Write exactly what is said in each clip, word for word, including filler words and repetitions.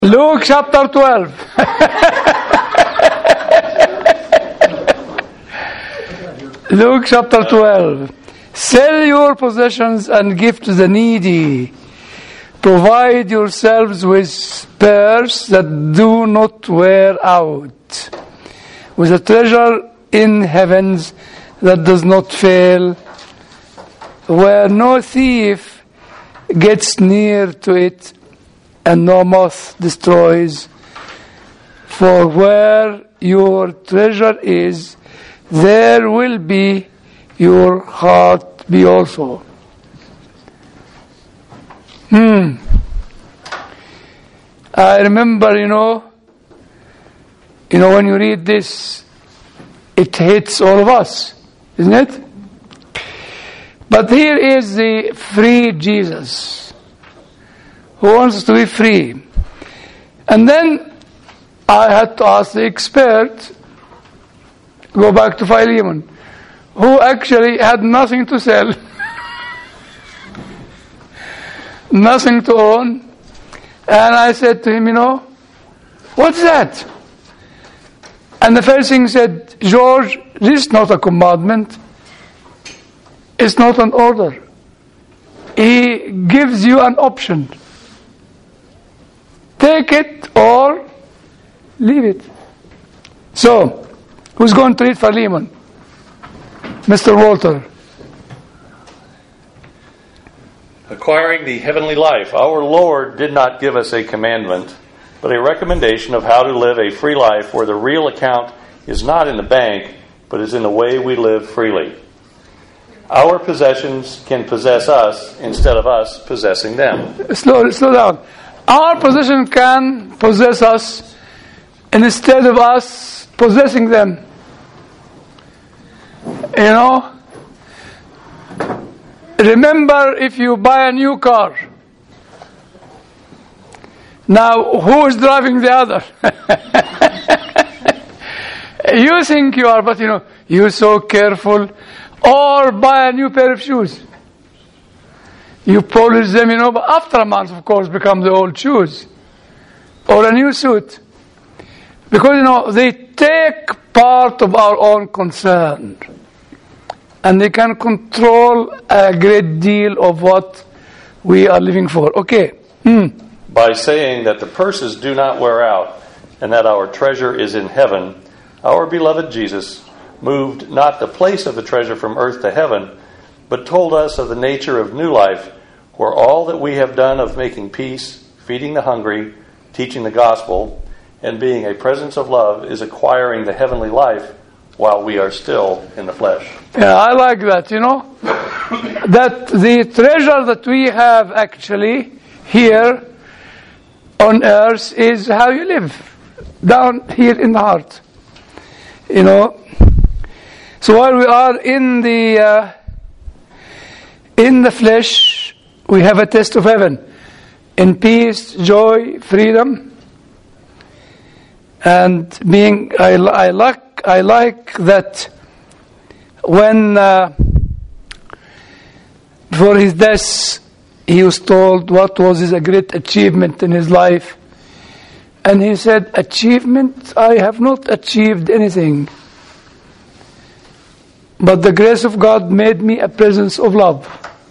Luke chapter twelve. Luke chapter twelve. Sell your possessions and give to the needy. Provide yourselves with purses that do not wear out, with a treasure in heavens that does not fail, where no thief gets near to it and no moth destroys. For where your treasure is, there will be your heart be also. Hmm. I remember, you know, you know, when you read this, it hits all of us, isn't it? But here is the free Jesus who wants us to be free. And then I had to ask the expert, go back to Philemon, who actually had nothing to sell, nothing to own. And I said to him, you know, what's that? And the first thing he said, George, this is not a commandment. It's not an order. He gives you an option. Take it or leave it. So, who's going to read Philemon? Mister Walter. Acquiring the heavenly life, our Lord did not give us a commandment, but a recommendation of how to live a free life where the real account is not in the bank, but is in the way we live freely. Our possessions can possess us instead of us possessing them. Slow, slow down. Our possession can possess us instead of us possessing them. You know? Remember, if you buy a new car, now who is driving the other? You think you are, but you know, you're so careful. Or buy a new pair of shoes. You polish them, you know, but after a month, of course, become the old shoes. Or a new suit. Because, you know, they take part of our own concern. And they can control a great deal of what we are living for. Okay. Hmm. By saying that the purses do not wear out and that our treasure is in heaven, our beloved Jesus moved not the place of the treasure from earth to heaven, but told us of the nature of new life, where all that we have done of making peace, feeding the hungry, teaching the gospel, and being a presence of love is acquiring the heavenly life while we are still in the flesh. Yeah, I like that, you know. That the treasure that we have actually here on earth is how you live, down here in the heart. You know. So while we are in the uh, in the flesh, we have a taste of heaven, in peace, joy, freedom, and being. I, I like I like that when uh, before his death, he was told what was his great achievement in his life, and he said, "Achievement? I have not achieved anything. But the grace of God made me a presence of love."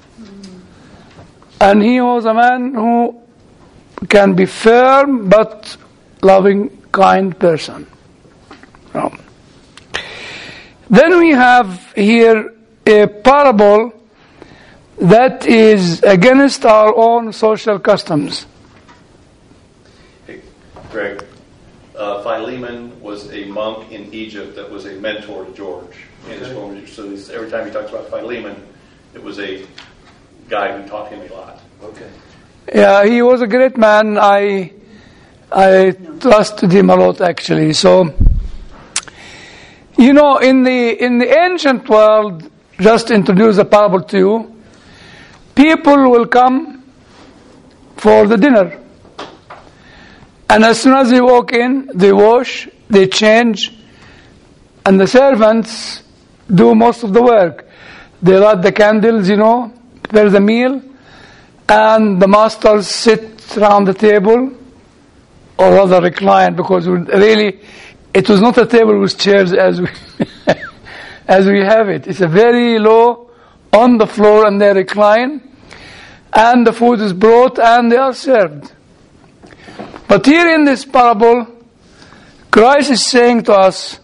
And he was a man who can be firm but loving, kind person. No. Then we have here a parable that is against our own social customs. Hey, Greg, uh, Philemon was a monk in Egypt that was a mentor to George. In his former, so this, every time he talks about Philemon, it was a guy who taught him a lot. Okay. Yeah, he was a great man. I I trusted him a lot, actually. So, you know, in the in the ancient world, just to introduce a parable to you, people will come for the dinner, and as soon as they walk in, they wash, they change, and the servants do most of the work. They light the candles, you know, prepare the meal, and the masters sit around the table or rather recline, because we really, it was not a table with chairs as we as we have it. It's a very low on the floor, and they recline, and the food is brought and they are served. But here in this parable, Christ is saying to us,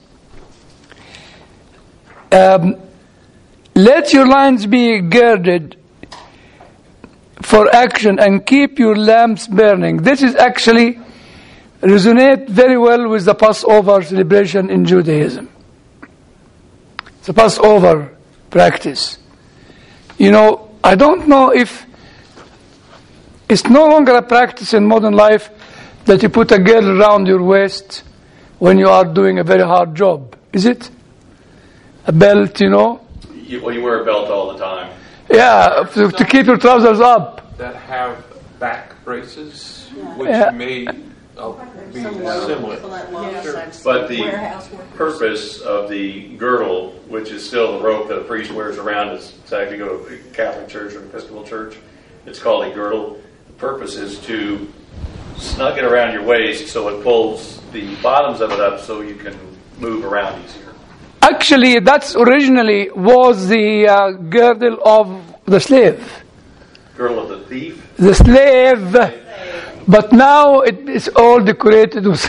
um, let your loins be girded for action and keep your lamps burning. This is actually resonate very well with the Passover celebration in Judaism. It's a Passover practice. You know, I don't know if it's no longer a practice in modern life that you put a girdle around your waist when you are doing a very hard job. Is it? A belt, you know? You, well, you wear a belt all the time. Yeah, to, to keep your trousers up. That have back braces, which Yeah. may uh, be similar. But the purpose of the girdle, which is still the rope that a priest wears around his, so if you go to a Catholic church or Episcopal church, it's called a girdle. The purpose is to snug it around your waist so it pulls the bottoms of it up so you can move around easier. Actually, that's originally was the uh, girdle of the slave. Girdle of the thief? The slave. But now it is all decorated with,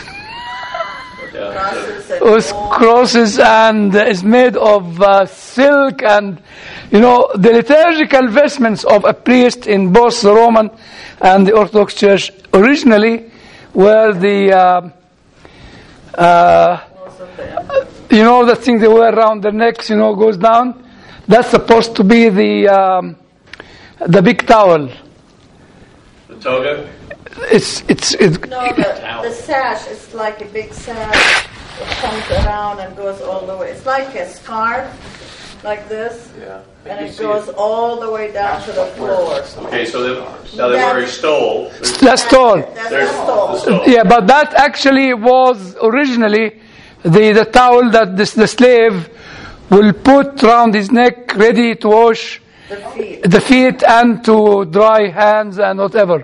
Yeah. with crosses, and is made of uh, silk, and you know the liturgical vestments of a priest in both the Roman and the Orthodox Church originally were the uh, uh, you know the thing they wear around their necks, you know, goes down. That's supposed to be the um, the big towel. The toga? It's it's it's No, the, the sash is like a big sash. It comes around and goes all the way. It's like a scarf, like this, Yeah. and it goes all the way down to the floor. Okay, so they, now they're wearing stole. that's tall. That's There's the the stole. stole. Yeah, but that actually was originally the, the towel that this, the slave will put around his neck, ready to wash The feet. the feet and to dry hands and whatever.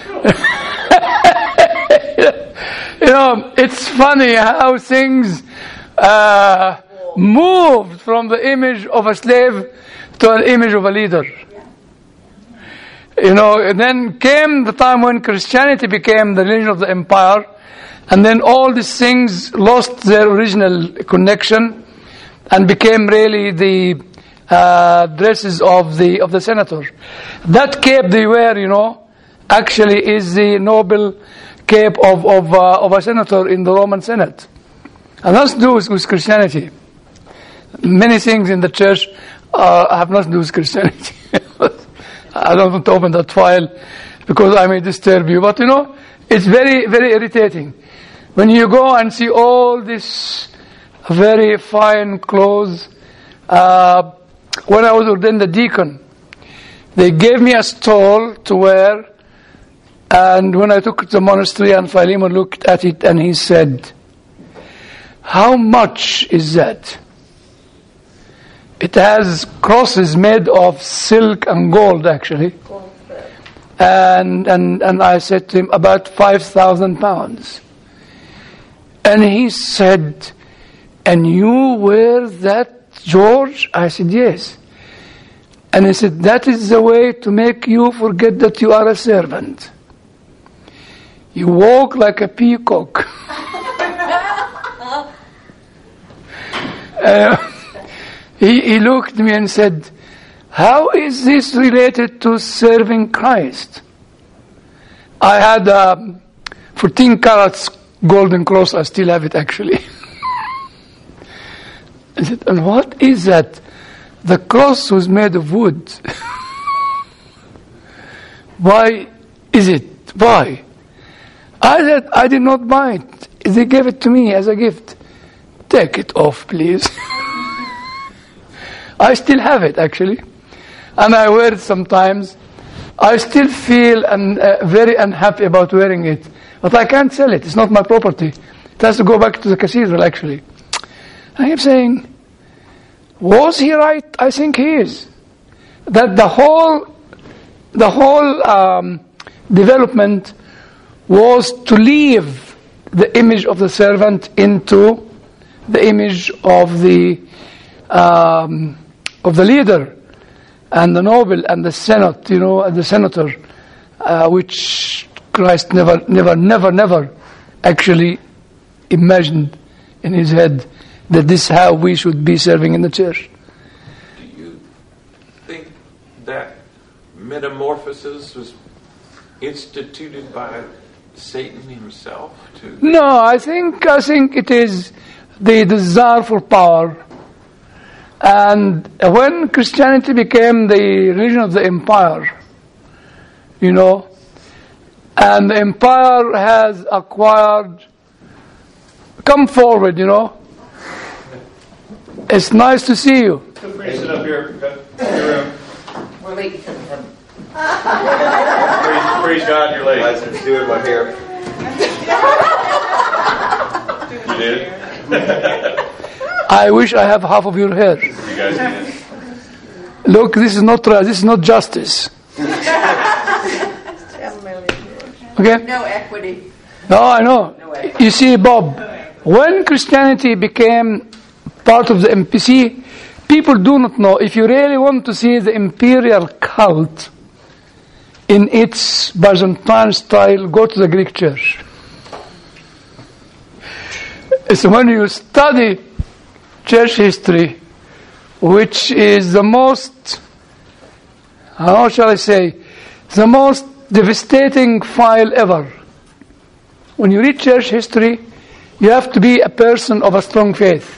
You know, it's funny how things uh, moved from the image of a slave to an image of a leader. You know, and then came the time when Christianity became the religion of the empire, and then all these things lost their original connection and became really the uh, dresses of the of the senator. That cape they wear, you know, actually is the noble cape of of, uh, of a senator in the Roman Senate, and that's to do with, with Christianity. Many things in the church uh, have nothing to do with Christianity. I don't want to open that file because I may disturb you, but you know, it's very, very irritating when you go and see all this very fine clothes. Uh, when I was ordained a deacon, they gave me a stole to wear, and when I took it to the monastery, and Philemon looked at it and he said, "How much is that?" It has crosses made of silk and gold, actually. And and and I said to him, about five thousand pounds. And he said, "And you wear that, George?" I said, "Yes." And he said, "That is the way to make you forget that you are a servant. You walk like a peacock." uh, He, he looked at me and said, "How is this related to serving Christ?" I had a fourteen carats golden cross. I still have it, actually. I said, "And what is that?" The cross was made of wood. Why is it? Why? I said, "I did not buy it. They gave it to me as a gift." "Take it off, please." I still have it, actually, and I wear it sometimes. I still feel un, uh, very unhappy about wearing it, but I can't sell it. It's not my property. It has to go back to the cathedral, actually. I am saying, was he right? I think he is. That the whole, the whole um, development was to leave the image of the servant into the image of the um, of the leader and the noble and the senate, you know, and the senator, uh, which Christ never, never, never, never actually imagined in his head that this is how we should be serving in the church. Do you think that metamorphosis was instituted by Satan himself? To No, I think I think it is the desire for power. And when Christianity became the religion of the empire, you know, and the empire has acquired, come forward, you know. It's nice to see you. Feel free to sit up here. Your room. We're late for him. Praise, praise God, you're late. I was doing my hair. You did? I wish I have half of your hair. You guys did. Look, this is not right. This is not justice. Okay? No equity. No, I know. You see, Bob, when Christianity became part of the M P C, people do not know. If you really want to see the imperial cult in its Byzantine style, go to the Greek church. So when you study church history, which is the most, how shall I say, the most devastating file ever. When you read church history, you have to be a person of a strong faith.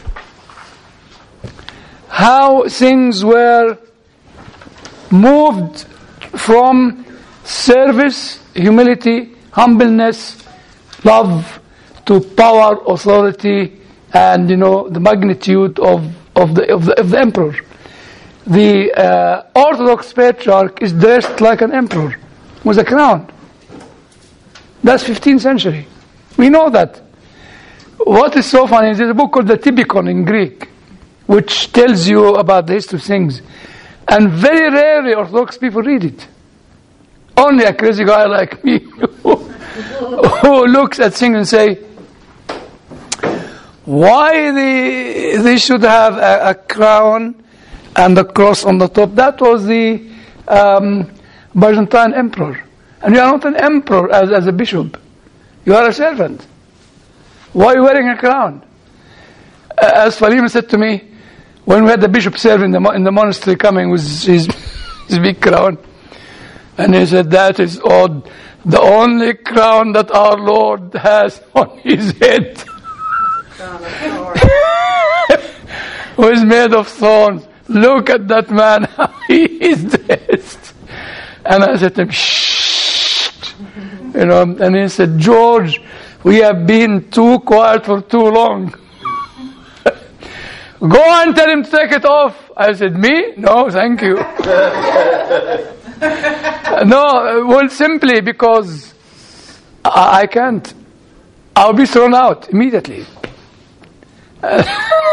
How things were moved from service, humility, humbleness, love, to power, authority, and you know the magnitude of of the of the, of the emperor. The uh, Orthodox patriarch is dressed like an emperor with a crown. That's fifteenth century. We know that. What is so funny is there's a book called the Typikon in Greek, which tells you about the history of things, and very rarely Orthodox people read it. Only a crazy guy like me who, who looks at things and say, why they, they should have a, a crown and a cross on the top? That was the um, Byzantine emperor. And you are not an emperor as, as a bishop. You are a servant. Why are you wearing a crown? As Falim said to me, when we had the bishop serving in the, in the monastery coming with his, his big crown, and he said, that is odd. The only crown that our Lord has on his head was made of thorns. Look at that man, how he is dressed. And I said to him, shh. You know, and he said, George, we have been too quiet for too long. Go and tell him to take it off. I said, me? No, thank you. No, well, simply because I, I can't. I'll be thrown out immediately. Uh,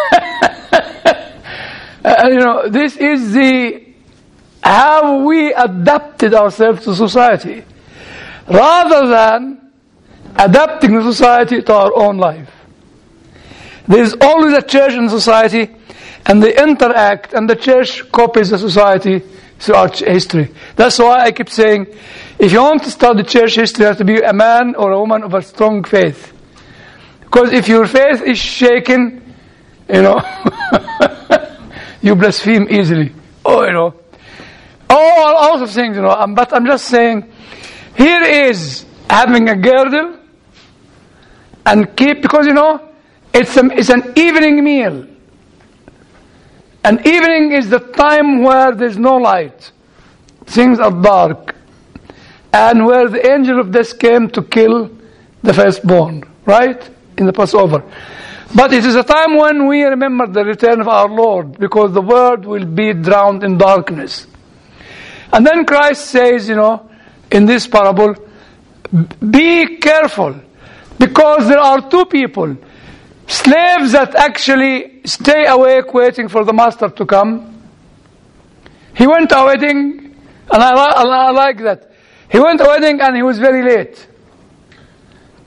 you know, this is the how we adapted ourselves to society, rather than adapting the society to our own life. There is always a church in society, and they interact, and the church copies the society throughout history. That's why I keep saying, if you want to study church history, you have to be a man or a woman of a strong faith. Because if your faith is shaken, you know, you blaspheme easily. Oh, you know, all, all sorts of things, you know. Um, but I'm just saying, here is having a girdle and keep, because you know, it's a, it's an evening meal. And evening is the time where there's no light. Things are dark. And where the angel of death came to kill the firstborn, right? In the Passover. But it is a time when we remember the return of our Lord, because the world will be drowned in darkness. And then Christ says, you know, in this parable, be careful, because there are two people, slaves that actually stay awake waiting for the master to come. He went to a wedding, and I, li- I like that. He went to a wedding and he was very late.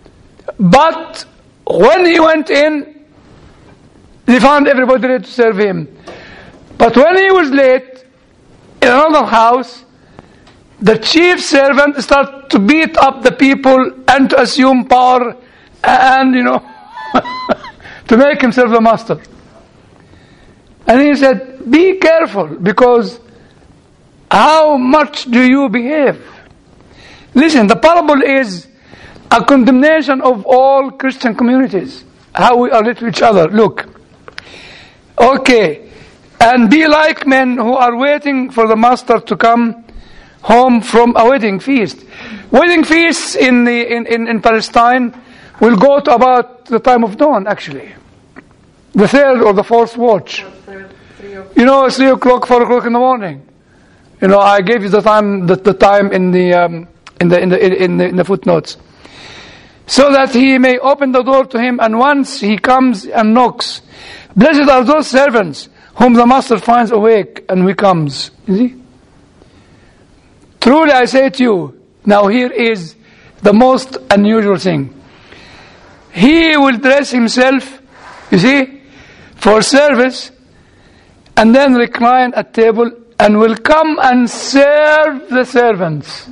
But when he went in, they found everybody ready to serve him. But when he was late, in another house, the chief servant started to beat up the people and to assume power and, you know, to make himself the master. And he said, be careful, because how much do you behave? Listen, the parable is a condemnation of all Christian communities, how we are to each other. Look, okay, and be like men who are waiting for the master to come home from a wedding feast. Wedding feasts in, the, in, in, in Palestine will go to about the time of dawn, actually. The third or the fourth watch. You know, it's three o'clock, four o'clock in the morning. You know, I gave you the time, the, the time in the, um, in the in the in the in the footnotes, so that he may open the door to him. And once he comes and knocks, blessed are those servants whom the master finds awake and he comes. You see? Truly, I say to you, now here is the most unusual thing. He will dress himself, you see, for service, and then recline at table and will come and serve the servants.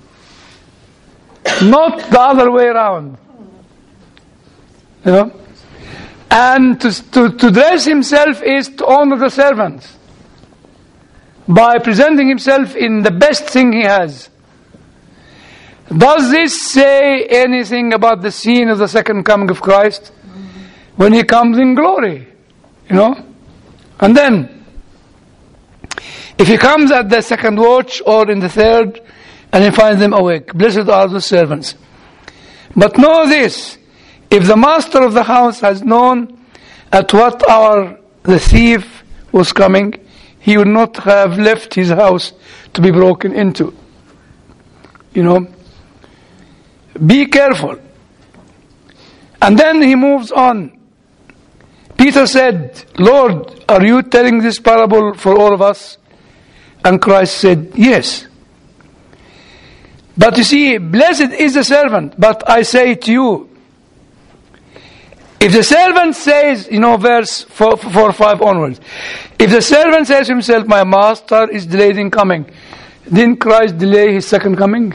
Not the other way around. You know? And to, to, to dress himself is to honor the servants by presenting himself in the best thing he has. Does this say anything about the scene of the second coming of Christ? When he comes in glory, you know? And then, if he comes at the second watch or in the third, and he finds them awake, blessed are the servants. But know this, if the master of the house has known at what hour the thief was coming, he would not have left his house to be broken into. You know? Be careful. And then he moves on. Peter said, Lord, are you telling this parable for all of us? And Christ said, yes. But you see, blessed is the servant, but I say to you, if the servant says, you know, verse four, four, five onwards, if the servant says to himself, my master is delayed in coming, didn't Christ delay his second coming?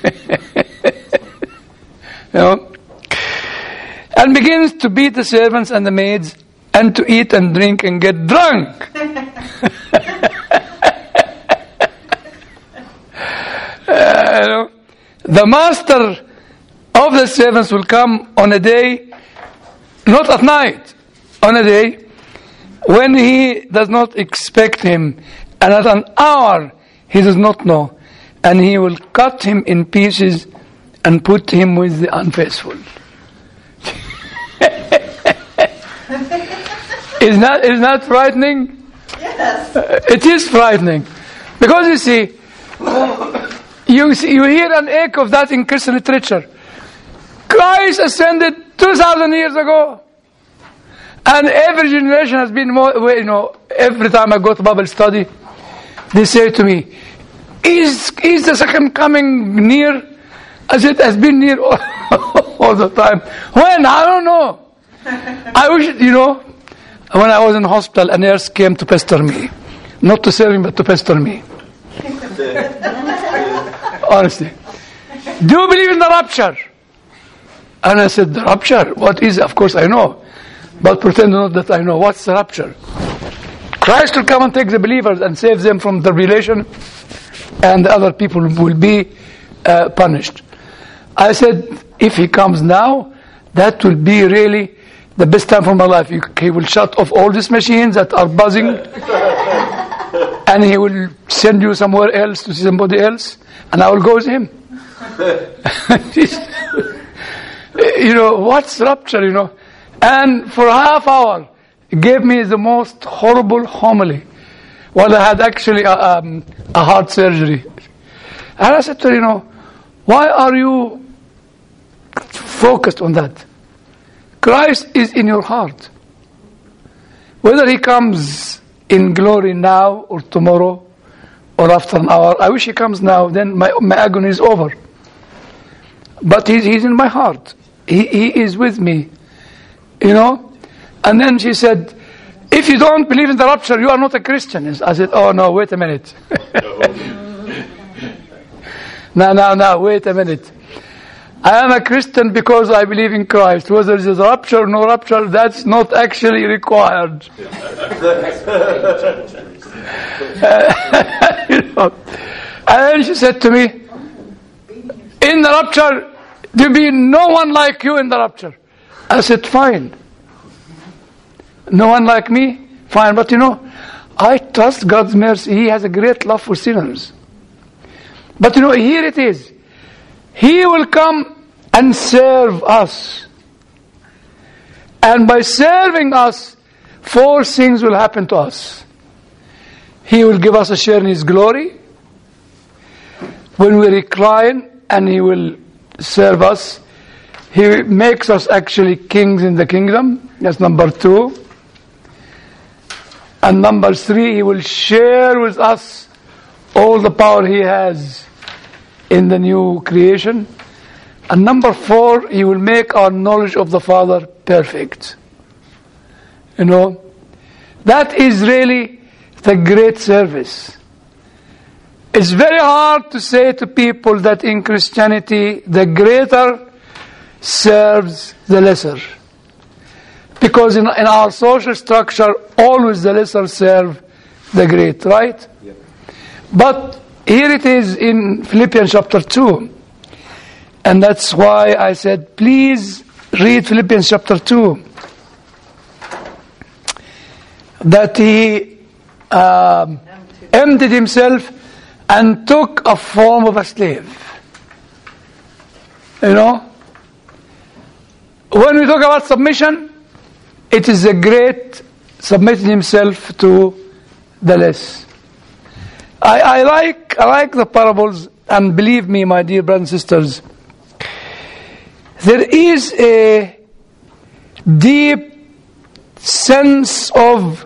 You know? And begins to beat the servants and the maids, and to eat and drink and get drunk. Uh, you know, the master of the servants will come on a day, not at night, on a day when he does not expect him, and at an hour he does not know, and he will cut him in pieces and put him with the unfaithful. Is that is that frightening? Yes. Uh, it is frightening, because you see. You, see, you hear an echo of that in Christian literature. Christ ascended two thousand years ago. And every generation has been more, you know, every time I go to Bible study, they say to me, is, is the second coming near? As it has been near all, all the time. When? I don't know. I wish, you know, when I was in hospital, a nurse came to pester me. Not to serve me, but to pester me. Honestly, do you believe in the rapture? And I said, the rapture? What is it? Of course I know, but pretend not that I know. What's the rapture? Christ will come and take the believers and save them from the tribulation, and the other people will be uh, punished. I said, if he comes now, that will be really the best time for my life. He will shut off all these machines that are buzzing, and he will send you somewhere else to see somebody else, and I will go with him. You know, what's rapture, you know? And for a half hour, he gave me the most horrible homily while I had actually a, um, a heart surgery. And I said to her, you know, why are you focused on that? Christ is in your heart. Whether he comes in glory now or tomorrow or after an hour, I wish he comes now, then my, my agony is over. But he's, he's in my heart. he, he is with me. You know? And then she said, if you don't believe in the rapture, you are not a Christian. I said, oh no, wait a minute. no, no, no, wait a minute. I am a Christian because I believe in Christ. Whether there is a rapture or no rapture, that's not actually required. uh, you know? And then she said to me, in the rapture, there will be no one like you in the rapture. I said, fine. No one like me? Fine. But you know, I trust God's mercy. He has a great love for sinners. But you know, here it is. He will come and serve us. And by serving us, four things will happen to us. He will give us a share in His glory. When we recline and He will serve us, He makes us actually kings in the kingdom. That's number two. And number three, He will share with us all the power He has in the new creation. And number four, He will make our knowledge of the Father perfect. You know, that is really the great service. It's very hard to say to people that in Christianity, the greater serves the lesser. Because in, in our social structure, always the lesser serve the great, right? Yep. But here it is in Philippians chapter two. And that's why I said, please read Philippians chapter two. That he um, emptied himself and took a form of a slave. You know? When we talk about submission, it is a great submitting himself to the less. I, I like I like the parables, and believe me, my dear brothers and sisters, there is a deep sense of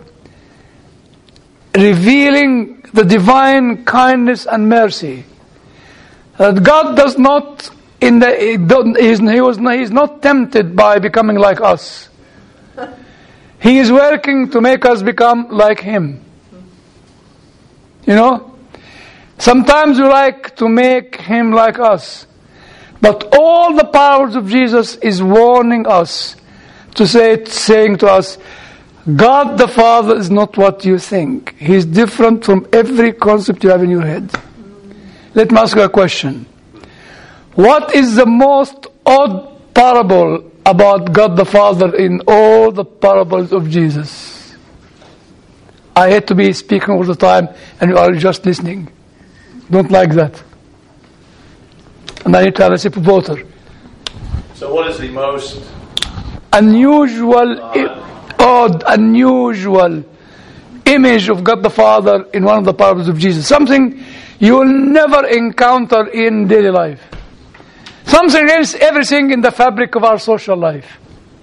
revealing the divine kindness and mercy. That God does not in the he, don't, he's, he was he is not tempted by becoming like us. He is working to make us become like Him. You know? Sometimes we like to make Him like us. But all the powers of Jesus is warning us to say, saying to us, God the Father is not what you think. He is different from every concept you have in your head. Let me ask you a question. What is the most odd parable about God the Father in all the parables of Jesus? I hate to be speaking all the time and you are just listening. Don't like that. And I need to have a sip of water. So what is the most unusual, odd, odd unusual image of God the Father in one of the parables of Jesus? Something you will never encounter in daily life. Something else, everything in the fabric of our social life.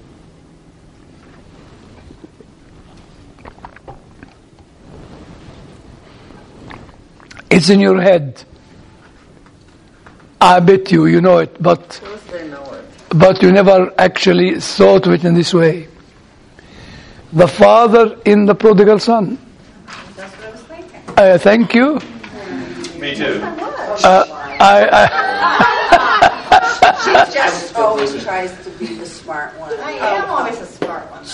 It's in your head. I bet you, you know it, but Of course they know it. but you never actually thought of it in this way. The father in the prodigal son. That's what I was thinking. Uh, thank you. Me too. Uh, I, I She just always tries to be the smart one. I am always a smart one.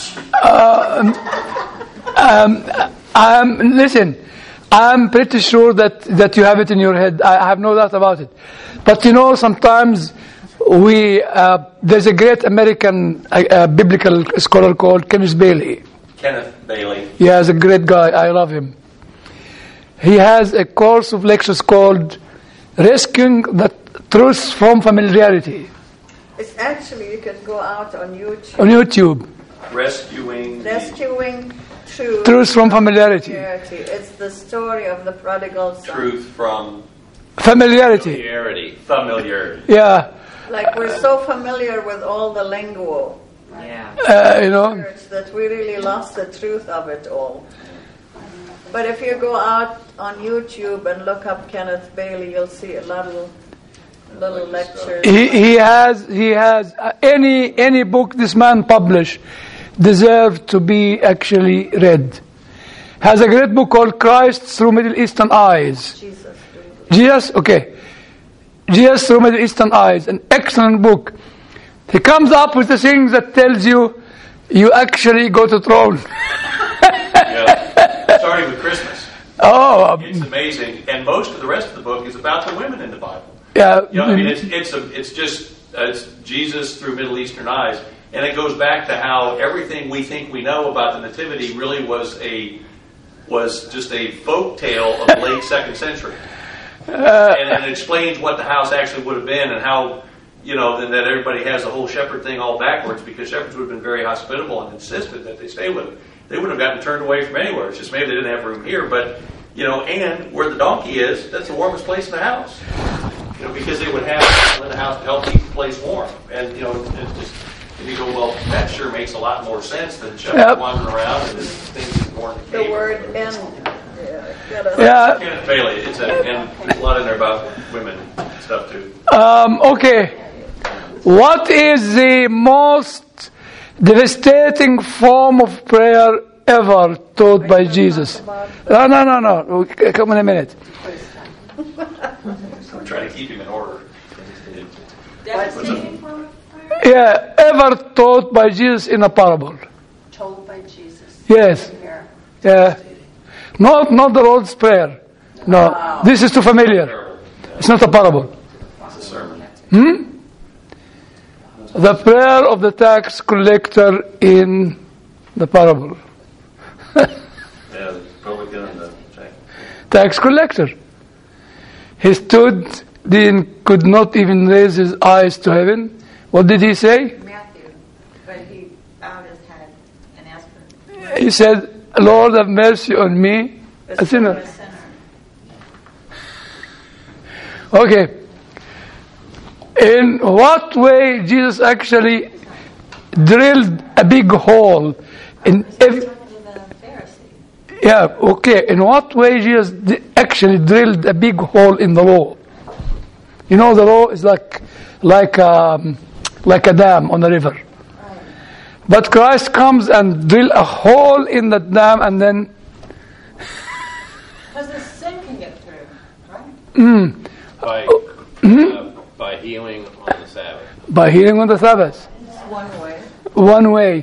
um, um, listen, I'm pretty sure that, that you have it in your head. I have no doubt about it. But you know, sometimes we uh, there's a great American uh, uh, biblical scholar called Kenneth Bailey. Kenneth Bailey. He is a great guy. I love him. He has a course of lectures called Rescuing the Truth from Familiarity. It's actually, you can go out on YouTube. On YouTube. Rescuing. Rescuing Truth, Truth from Familiarity. familiarity. It's the story of the prodigal son. Truth from Familiarity. familiarity. Familiarity. Yeah. Like we're so familiar with all the lingual Yeah. Uh, you know. words that we really lost the truth of it all. But if you go out on YouTube and look up Kenneth Bailey, you'll see a lot of little lectures. He, he has, he has uh, any, any book this man published deserves to be actually read. Has a great book called Christ Through Middle Eastern Eyes. Jesus. Jesus, okay. Jesus Through Middle Eastern Eyes, an excellent book. He comes up with the things that tells you you actually go to throne. Yeah. Starting with Christmas. Oh, It's amazing, and most of the rest of the book is about the women in the Bible. yeah. You know, I mean, it's it's a, it's just uh, it's Jesus through Middle Eastern eyes, and it goes back to how everything we think we know about the Nativity really was a was just a folk tale of the late second century, and, and it explains what the house actually would have been and how. You know, then that everybody has the whole shepherd thing all backwards because shepherds would have been very hospitable and insisted that they stay with them. They wouldn't have gotten turned away from anywhere. It's just maybe they didn't have room here. But, you know, and where the donkey is, that's the warmest place in the house. You know, because they would have people in the house to help keep the place warm. And, you know, it's just, and you go, well, that sure makes a lot more sense than shepherds Yep. wandering around and this thing is born in the The cave. word "and." Yeah, gotta- Yeah. Kenneth Bailey, it's a, and there's a lot in there about women stuff too. Um, okay. What is the most devastating form of prayer ever taught by Jesus? No, no, no, no. Come in a minute. I'm trying to keep him in order. Devastating form of prayer? Yeah, ever taught by Jesus in a parable. Told by Jesus. Yes. Here. Yeah. Not, not the Lord's Prayer. No. This is too familiar. It's not a parable. It's a sermon. Hmm? The prayer of the tax collector in the parable. Yeah, the publican and the Tax collector. He stood, then could not even raise his eyes to heaven. What did he say? Matthew, but he bowed his head and asked for He said, Lord, have mercy on me, a sinner. a sinner. Okay. In what way Jesus actually drilled a big hole in every... Talking to the Pharisee. Yeah, okay. In what way Jesus di- actually drilled a big hole in the law? You know, the law is like, like, um, like a dam on a river. But Christ comes and drill a hole in that dam, and then Because the sin can get through, right? mm, by Mhm. uh, by healing on the Sabbath. by healing on the Sabbath, It's one way. one way.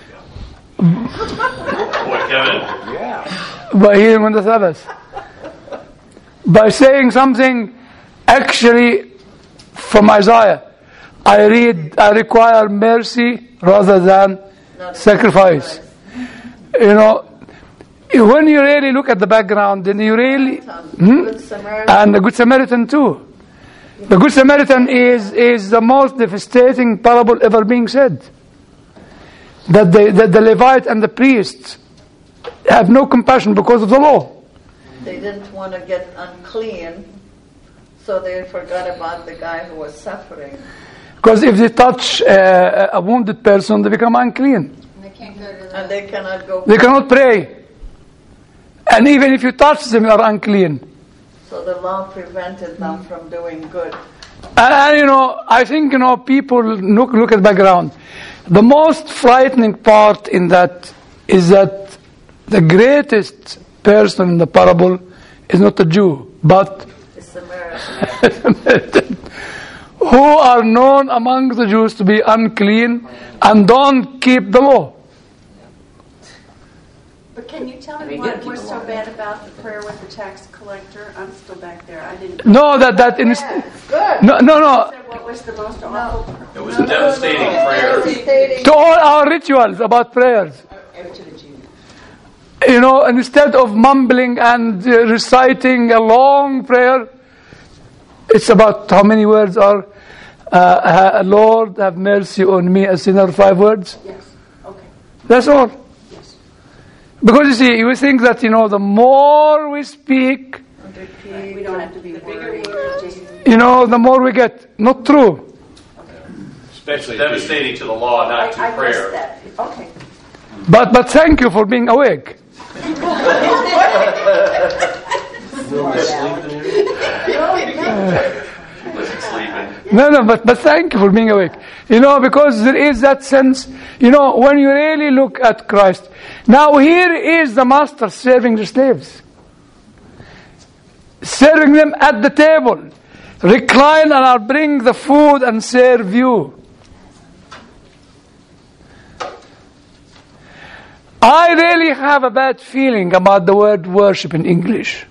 Boy, Kevin. By healing on the Sabbath, by saying something actually from Isaiah. I read, I require mercy rather than sacrifice. You know, when you really look at the background, then you really, hmm? Good Samaritan. and the Good Samaritan too. The Good Samaritan is, is the most devastating parable ever being said. That the, that the Levite and the priest have no compassion because of the law. They didn't want to get unclean, so they forgot about the guy who was suffering. Because if they touch uh, a wounded person, they become unclean. And they can't go to the... And they cannot go. They cannot pray. And even if you touch them, you are unclean. So the law prevented them from doing good. And, and you know, I think, you know, people look, look at background. The most frightening part in that is that the greatest person in the parable is not a Jew, but The Samaritan. a Samaritan, who are known among the Jews to be unclean and don't keep the law. But can you tell me what was so bad about the prayer with the tax collector? I'm still back there. I didn't. No, that that in, Good. no no no. So what was the most awful? It was a devastating prayer. Devastating. To all our rituals about prayers. You know, instead of mumbling and uh, reciting a long prayer, it's about how many words are, uh, Lord, have mercy on me, a sinner, five words. Yes. Okay. That's all. Yes. Because you see, you think that, you know, the more we speak, We don't have to be worried. Just you know, the more we get. Not true. Especially Devastating to the law, I, not to I missed prayer. that. Okay. But, but thank you for being awake. She wasn't sleeping. No, no, but, but thank you for being awake. You know, because there is that sense, you know, when you really look at Christ. Now here is the master serving the slaves. Serving them at the table. Recline and I'll bring the food and serve you. I really have a bad feeling about the word worship in English.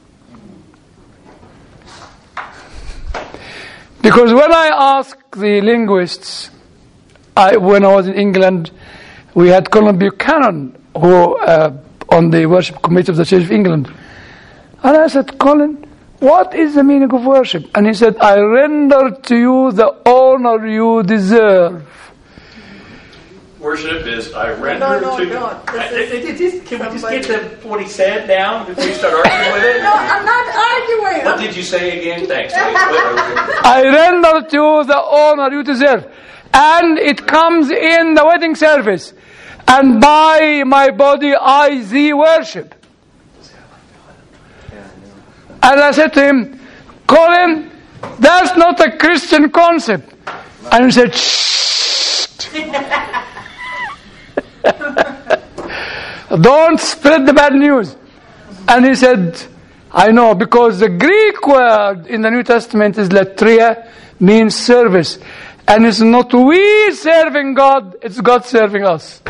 Because when I ask the linguists, I, when I was in England, we had Colin Buchanan, who uh, on the worship committee of the Church of England. And I said, Colin, what is the meaning of worship? And he said, I render to you the honor you deserve. Worship is I render No, no, to you. no. I- it- it- it- Can we just get to what he said down before you start arguing with it? No, I'm not arguing. What did you say again? Thanks. I render to you the honor you deserve. And it comes in the wedding service. And by my body I thee worship. And I said to him, Colin, that's not a Christian concept. And he said, shh. Don't spread the bad news. And he said, I know, because the Greek word in the New Testament is latria, means service. And it's not we serving God, it's God serving us.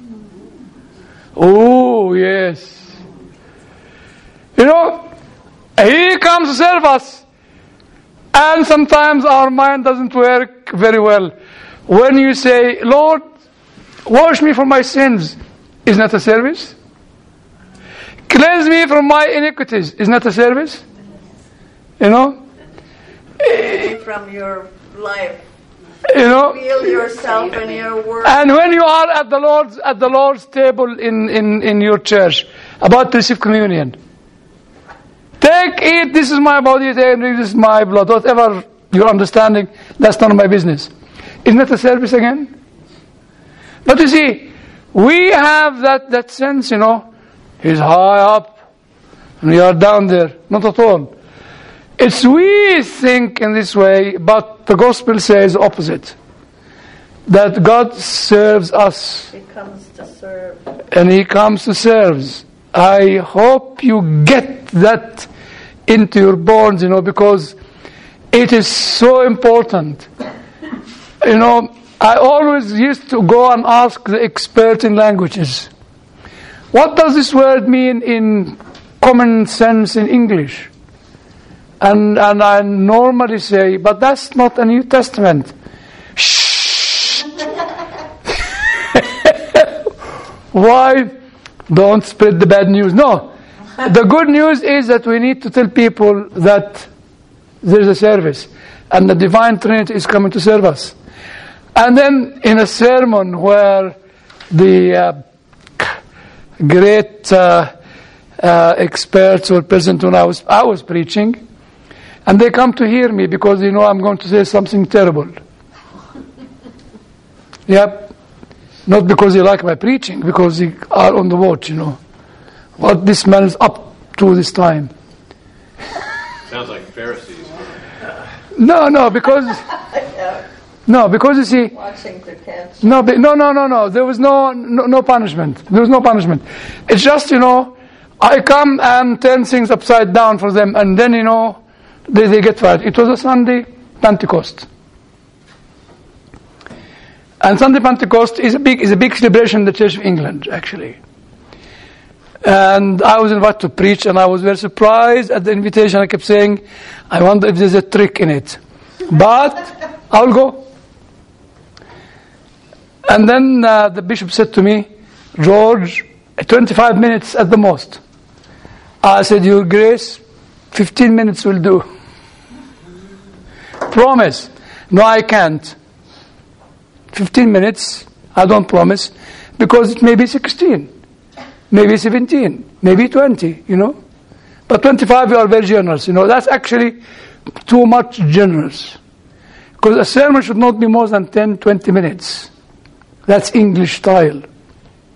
Oh, yes. You know, He comes to serve us. And sometimes our mind doesn't work very well. When you say, Lord, wash me from my sins, isn't that a service? Cleanse me from my iniquities, isn't that a service? You know? From your life. You know? Feel yourself in your work. And when you are at the Lord's at the Lord's table in, in, in your church, about to receive communion, take it, this is my body, take it, this is my blood, whatever your understanding, that's none of my business. Isn't that a service again? But you see, we have that, that sense, you know, He's high up and we are down there. Not at all. It's we think in this way, but the gospel says opposite. That God serves us. He comes to serve. And He comes to serve. I hope you get that into your bones, you know, because it is so important. You know, I always used to go and ask the expert in languages, what does this word mean in common sense in English? And and I normally say, but that's not a New Testament. Shh. Why? Don't spread the bad news. No. The good news is that we need to tell people that there is a service and the Divine Trinity is coming to serve us. And then in a sermon where the uh, great uh, uh, experts were present when I was I was preaching, and they come to hear me because you know I'm going to say something terrible. Yep. Not because they like my preaching, because they are on the watch, you know. What this man is up to this time. Sounds like Pharisees. No, no, because no, because you see, Watching the catch. no, but- no, no, no, no. There was no, no, no punishment. There was no punishment. It's just you know, I come and turn things upside down for them, and then you know, they they get fired. It was a Sunday Pentecost, and Sunday Pentecost is a big is a big celebration in the Church of England, actually. And I was invited to preach, and I was very surprised at the invitation. I kept saying, I wonder if there's a trick in it. But I'll go. And then uh, the bishop said to me, George, twenty-five minutes at the most. I said, Your Grace, fifteen minutes will do. Promise. No, I can't. fifteen minutes, I don't promise, because it may be sixteen. Maybe seventeen, maybe twenty, you know. But twenty-five, you are very generous, you know. That's actually too much generous. Because a sermon should not be more than ten, twenty minutes. That's English style.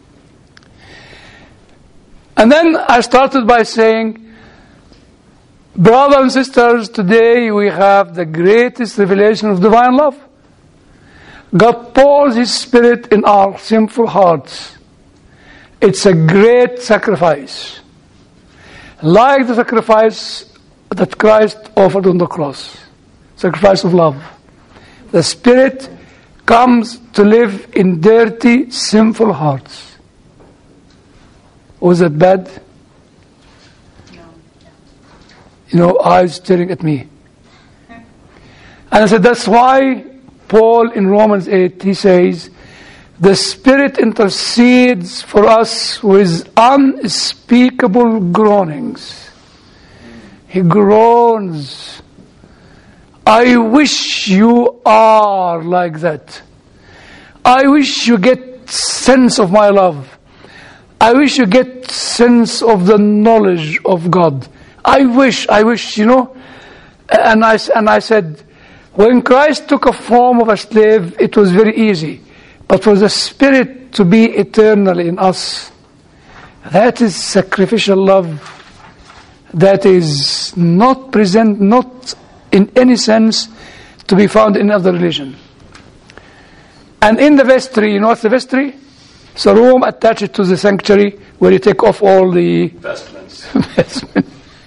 And then I started by saying, Brothers and sisters, today we have the greatest revelation of divine love. God pours His Spirit in our sinful hearts. It's a great sacrifice. Like the sacrifice that Christ offered on the cross. Sacrifice of love. The Spirit comes to live in dirty, sinful hearts. Was that bad? No. You know, eyes staring at me. And I said, that's why Paul in Romans eight, he says, the Spirit intercedes for us with unspeakable groanings. He groans. I wish you are like that. I wish you get sense of my love. I wish you get sense of the knowledge of God. I wish, I wish, you know. And I, and I said, when Christ took a form of a slave, it was very easy. But for the Spirit to be eternally in us, that is sacrificial love. That is not present, not in any sense to be found in other religion. And in the vestry, you know what's the vestry? It's a room attached to the sanctuary where you take off all the Vestments. vestments.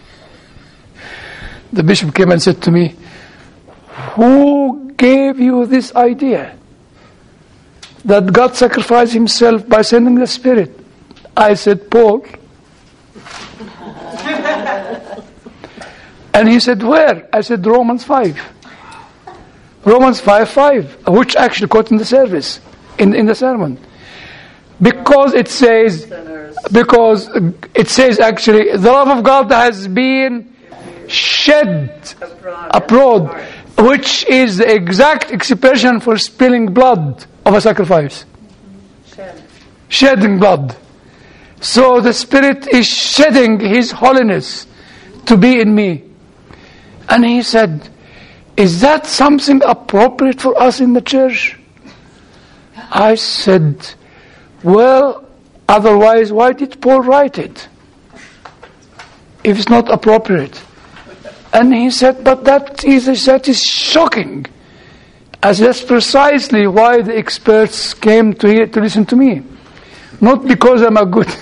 The bishop came and said to me, who gave you this idea? That God sacrificed Himself by sending the Spirit. I said, Paul. And he said, where? I said, Romans five. Romans five five, which actually quote in the service, in, in the sermon. Because it says, because it says actually, the love of God has been shed abroad, which is the exact expression for spilling blood of a sacrifice. Shed. Shedding blood. So the Spirit is shedding His holiness to be in me. And he said, is that something appropriate for us in the church? I said, well, otherwise why did Paul write it? If it's not appropriate. And he said, but that is, that is shocking. As that's precisely why the experts came to hear, to listen to me. Not because I'm a good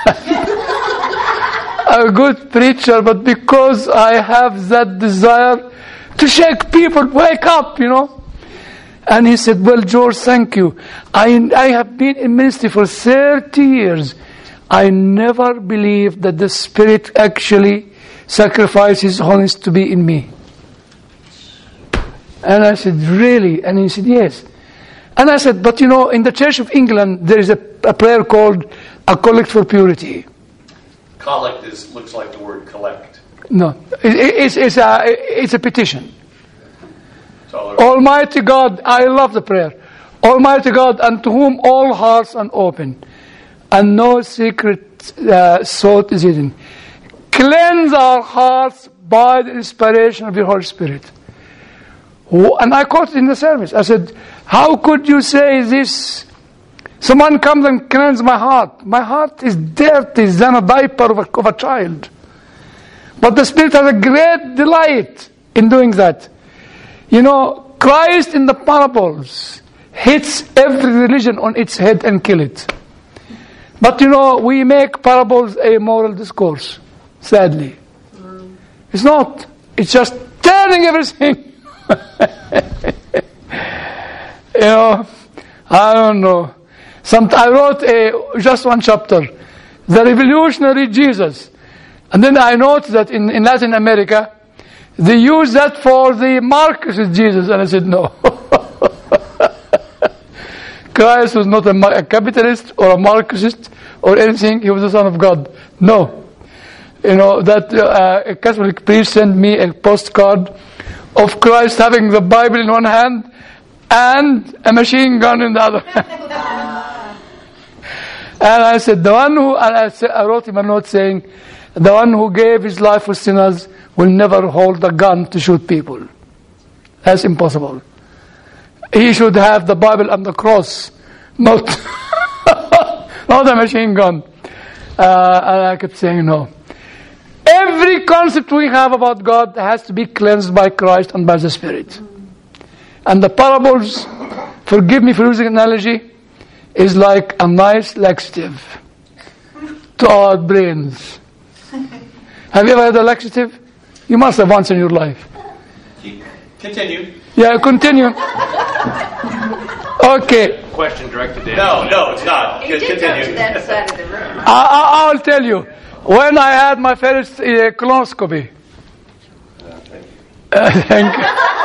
a good preacher, but because I have that desire to shake people, wake up, you know. And he said, well, George, thank you. I, I have been in ministry for thirty years. I never believed that the Spirit actually sacrificed His holiness to be in me. And I said, really? And he said, yes. And I said, but you know, in the Church of England, there is a, a prayer called a collect for purity. Collect is, looks like the word collect. No, it, it, it's, it's, a, it's a petition. It's all over. Almighty God, I love the prayer. Almighty God, unto whom all hearts are open, and no secret uh, thought is hidden. Cleanse our hearts by the inspiration of your Holy Spirit. And I quoted in the service. I said, how could you say this? Someone comes and cleanses my heart. My heart is dirty than a diaper of a, of a child. But the Spirit has a great delight in doing that. You know, Christ in the parables hits every religion on its head and kill it. But you know, we make parables a moral discourse, sadly. Mm. It's not. It's just turning everything. You know, I don't know. Some, I wrote a, just one chapter, The Revolutionary Jesus. And then I noticed that in, in Latin America, they use that for the Marxist Jesus. And I said, no. Christ was not a, a capitalist or a Marxist or anything. He was the Son of God. No. You know, that uh, a Catholic priest sent me a postcard of Christ having the Bible in one hand and a machine gun in the other hand. And I said, the one who, and I, said, I wrote him a note saying, the one who gave his life for sinners will never hold a gun to shoot people. That's impossible. He should have the Bible and the cross, not, not a machine gun. Uh, and I kept saying no. Every concept we have about God has to be cleansed by Christ and by the Spirit. And the parables, forgive me for using an analogy, is like a nice laxative to our brains. Have you ever had a laxative? You must have once in your life. Continue. Yeah, continue. Okay. Question directed to No, no, it's not. He did go Continue. to that side of the room. I, I, I'll tell you. When I had my first uh, colonoscopy, uh, thank you.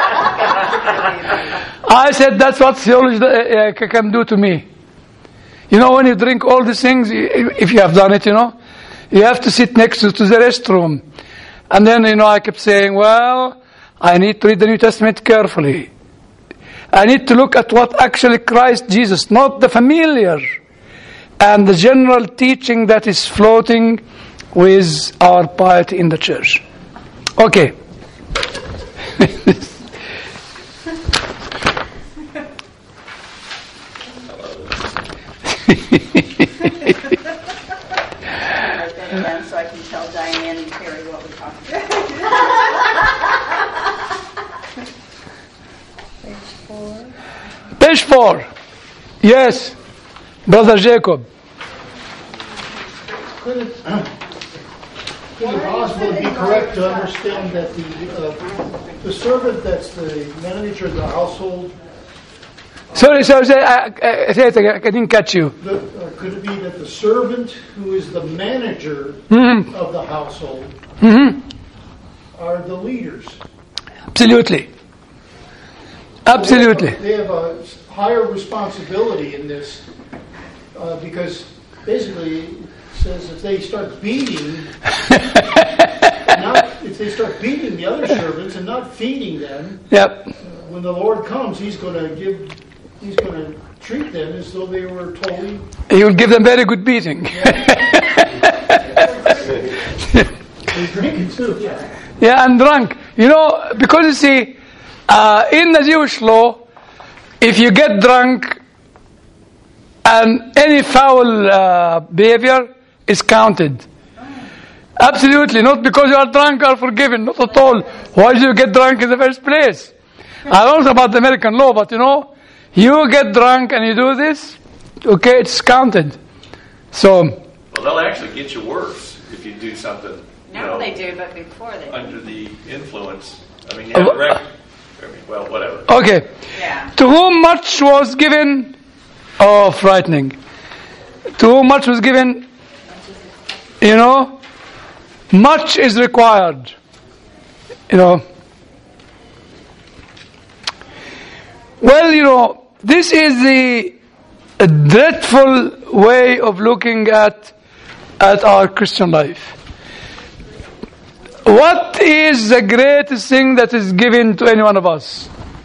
I said that's what theology uh, can do to me. You know, when you drink all these things, if you have done it, you know, you have to sit next to, to the restroom. And then, you know, I kept saying, well, I need to read the New Testament carefully. I need to look at what actually Christ Jesus, not the familiar and the general teaching that is floating with our piety in the church. Okay. Down so I can tell Diane and Terry what we talked about. Page four. Yes, Brother Jacob. Could it, could it possibly be correct to understand that the uh, the servant that's the manager of the household? Sorry, sorry, sorry I, I, say it again, I didn't catch you. The, uh, could it be that the servant who is the manager Mm-hmm. of the household Mm-hmm. are the leaders? Absolutely. Absolutely. They have a, they have a higher responsibility in this uh, because basically it says if they start beating, not, if they start beating the other servants and not feeding them, Yep. uh, when the Lord comes, He's going to give, He's going to treat them as though they were totally. He will give them very good beating. They're drinking too. Yeah. Yeah, and drunk. You know, because you see, uh, in the Jewish law, if you get drunk and any foul uh, behavior is counted. Absolutely, not because you are drunk are forgiven, not at all. Why did you get drunk in the first place? I don't know about the American law, but you know, you get drunk and you do this, okay, it's counted. So, Well, they'll actually get you worse if you do something. You Now know, they do, but before they under the influence. I mean, you have a record. I mean, well, whatever. okay. Yeah. To whom much was given, oh, frightening. To whom much was given, you know, much is required. You know. Well, you know, this is the a dreadful way of looking at at our Christian life. What is the greatest thing that is given to any one of us?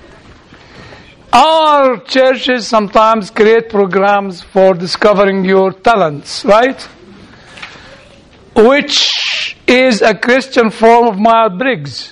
Our churches sometimes create programs for discovering your talents, right? Which is a Christian form of Myers-Briggs.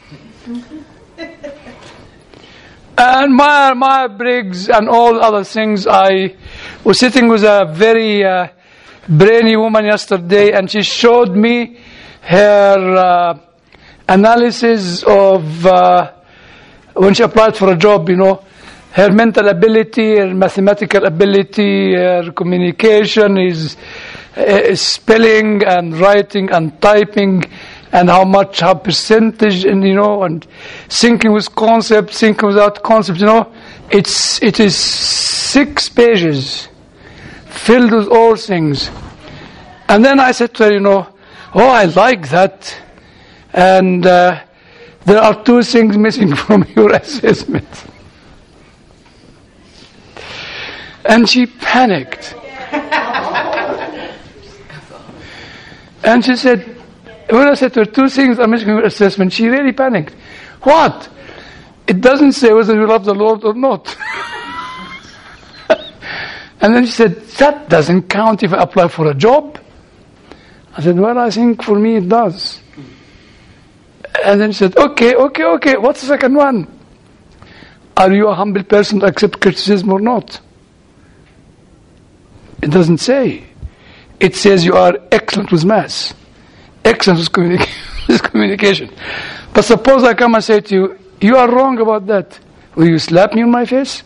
And Meyer, Myers-Briggs and all other things. I was sitting with a very uh, brainy woman yesterday, and she showed me her uh, analysis of uh, when she applied for a job, you know, her mental ability, her mathematical ability, her communication, is uh, spelling and writing and typing, and how much, how percentage, and you know, and thinking with concepts, thinking without concepts, you know, it's it is six pages filled with all things. And then I said to her, you know, oh, I like that, and uh, there are two things missing from your assessment. And she panicked. And she said, when I said to her, two things are missing from your assessment, she really panicked. What? It doesn't say whether you love the Lord or not. And then she said, that doesn't count if I apply for a job. I said, well, I think for me it does. And then she said, okay, okay, okay, what's the second one? Are you a humble person to accept criticism or not? It doesn't say. It says you are excellent with math, excellent with communication. is communication. But suppose I come and say to you, you are wrong about that. Will you slap me in my face?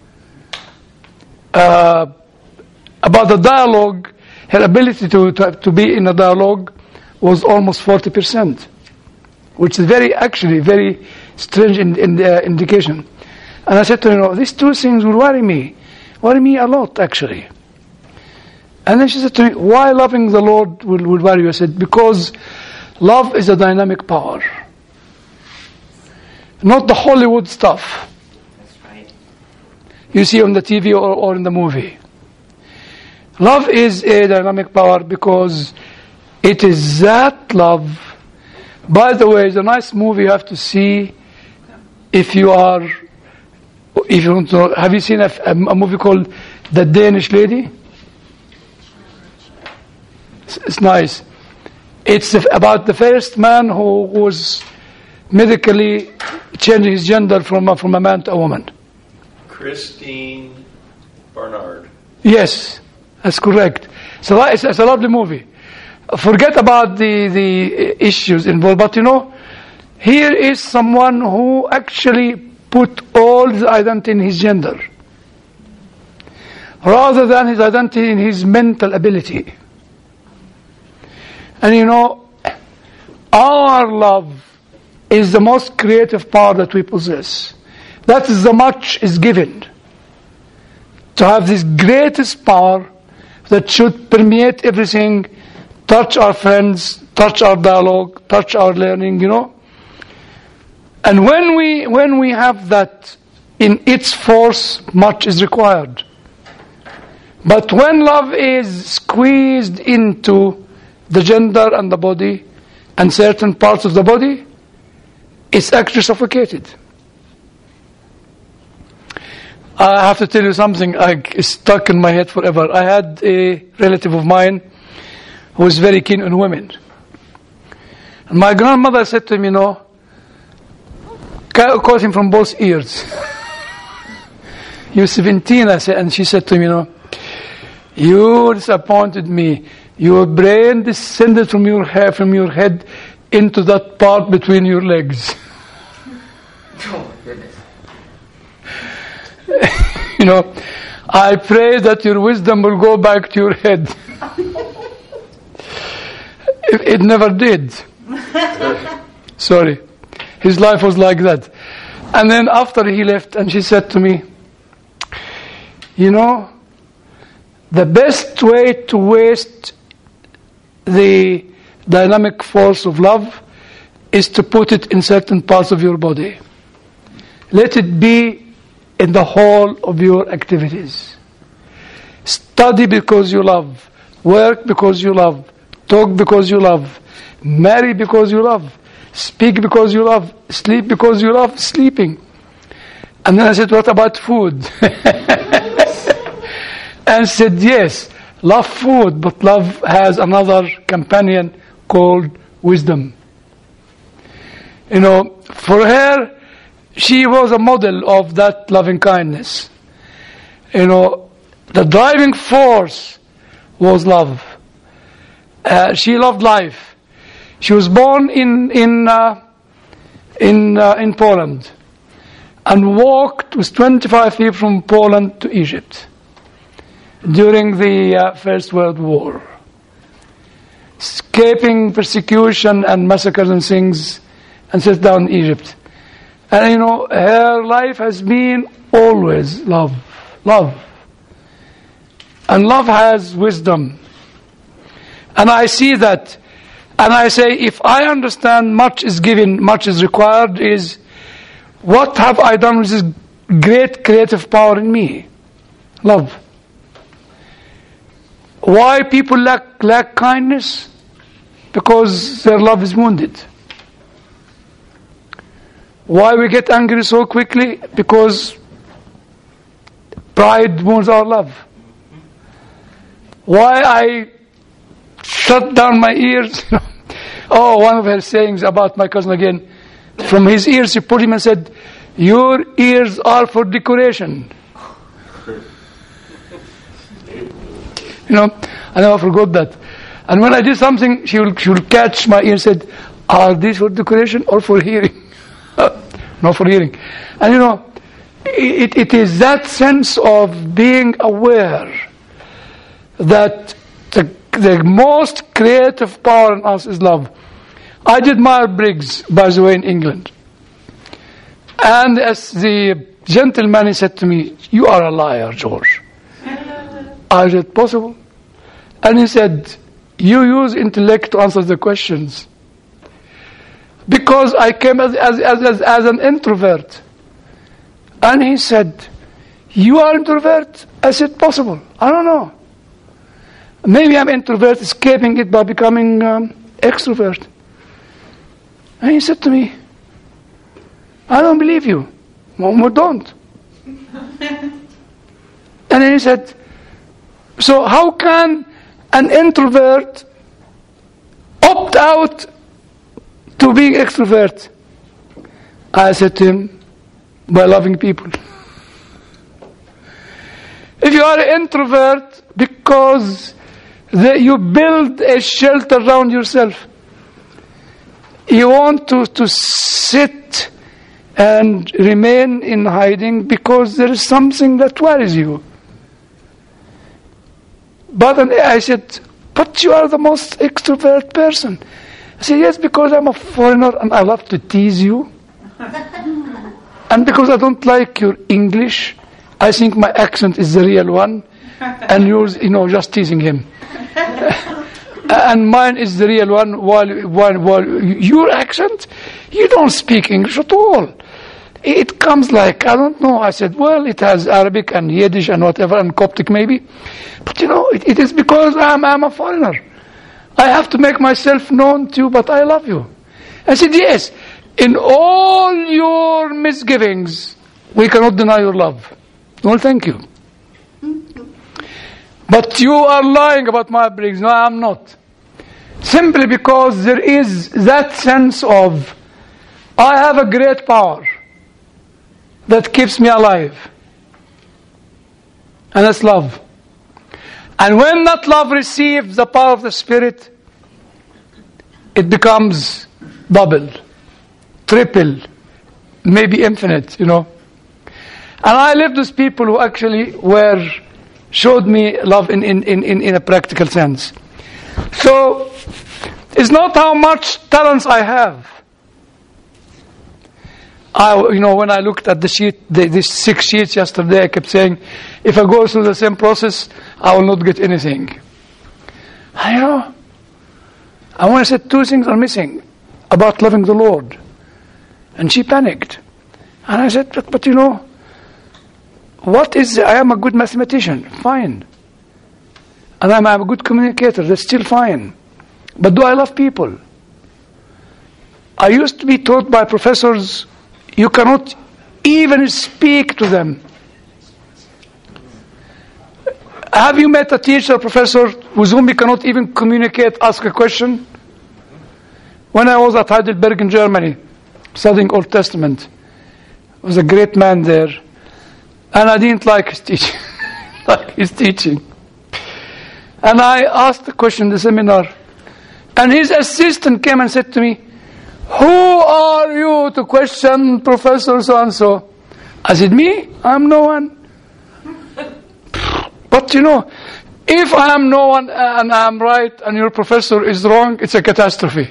Uh, about the dialogue, her ability to, to, to be in a dialogue was almost forty percent, which is very, actually, very strange in, in the indication. And I said to her, you know, these two things will worry me, worry me a lot, actually. And then she said to me, why loving the Lord will, will worry you? I said, because love is a dynamic power. Not the Hollywood stuff. That's right. You see on the T V or, or in the movie. Love is a dynamic power because it is that love. By the way, it's a nice movie you have to see if you are, if you want to, have you seen a, a movie called The Danish Lady? It's, it's nice. It's about the first man who was medically changing his gender from a, from a man to a woman. Christine Barnard. Yes, that's correct. So it's, it's a lovely movie. Forget about the, the issues involved, but you know, here is someone who actually put all his identity in his gender, rather than his identity in his mental ability. And you know, our love is the most creative power that we possess. That is the much is given. To have this greatest power that should permeate everything, touch our friends, touch our dialogue, touch our learning, you know. And when we when we have that in its force, much is required. But when love is squeezed into the gender and the body and certain parts of the body, it's actually suffocated. I have to tell you something I, it's stuck in my head forever. I had a relative of mine who was very keen on women. And my grandmother said to him, you know, caught him from both ears. You're seventeen, I said, and she said to him, you know, you disappointed me. Your brain descended from your hair, from your head into that part between your legs. Oh, goodness. You know, I pray that your wisdom will go back to your head. it, it never did. Sorry. His life was like that. And then after he left, and she said to me, you know, the best way to waste the dynamic force of love is to put it in certain parts of your body. Let it be in the whole of your activities. Study because you love. Work because you love. Talk because you love. Marry because you love. Speak because you love. Sleep because you love sleeping. And then I said, what about food? And said, yes, love food, but love has another companion called wisdom. You know, for her, she was a model of that loving kindness. You know, the driving force was love. Uh, she loved life. She was born in in uh, in uh, in Poland, and walked with twenty-five years from Poland to Egypt during the uh, First World War, escaping persecution and massacres and things, and set down in Egypt. And you know, her life has been always love, love. And love has wisdom. And I see that. And I say, if I understand much is given, much is required, is what have I done with this great creative power in me? Love. Why people lack, lack kindness? Because their love is wounded. Why we get angry so quickly? Because pride wounds our love. Why I shut down my ears? Oh, one of her sayings about my cousin again. From his ears, she put him and said, your ears are for decoration. You know, I never forgot that. And when I did something, she will, she will catch my ear and said, Are these for decoration or for hearing? Not for hearing. And you know, it, it is that sense of being aware that the, the most creative power in us is love. I did Myers-Briggs, by the way, in England. And as the gentleman, he said to me, "You are a liar, George." I said, "Possible?" And he said, "You use intellect to answer the questions." Because I came as, as, as, as an introvert. And he said, "You are introvert?" I said, "Possible. I don't know. Maybe I'm introvert, escaping it by becoming um, extrovert." And he said to me, "I don't believe you." Well, don't. And then he said, "So how can an introvert opt out to being extrovert?" I said to him, "By loving people." If you are an introvert because the, you build a shelter around yourself, you want to, to sit and remain in hiding because there is something that worries you. But I said, "But you are the most extrovert person." I said, "Yes, because I'm a foreigner and I love to tease you. And because I don't like your English, I think my accent is the real one. And yours, you know, just teasing him. And mine is the real one, while, while, while your accent, you don't speak English at all. It comes like, I don't know." I said, "Well, it has Arabic and Yiddish and whatever, and Coptic maybe. But you know, it, it is because I'm, I'm a foreigner. I have to make myself known to you, but I love you." I said, "Yes, in all your misgivings, we cannot deny your love." "Well, thank you. But you are lying about my briggs." "No, I'm not. Simply because there is that sense of, I have a great power that keeps me alive. And that's love. And when that love receives the power of the Spirit, it becomes double, triple, maybe infinite, you know. And I lived with people who actually were, showed me love in, in, in, in a practical sense. So, it's not how much talents I have. I, you know, when I looked at the sheet, the, these six sheets yesterday, I kept saying, if I go through the same process, I will not get anything. I know. I want to say two things are missing about loving the Lord. And she panicked. And I said, but, but you know, what is, I am a good mathematician, fine. And I'm, I'm a good communicator, that's still fine. But do I love people? I used to be taught by professors, you cannot even speak to them. Have you met a teacher or professor with whom you cannot even communicate, ask a question? When I was at Heidelberg in Germany, studying Old Testament, there was a great man there, and I didn't like his teaching. like his teaching. And I asked the question in the seminar, and his assistant came and said to me, who are you to question Professor so-and-so? I said, me? I'm no one. But you know, if I am no one and I'm right and your professor is wrong, it's a catastrophe.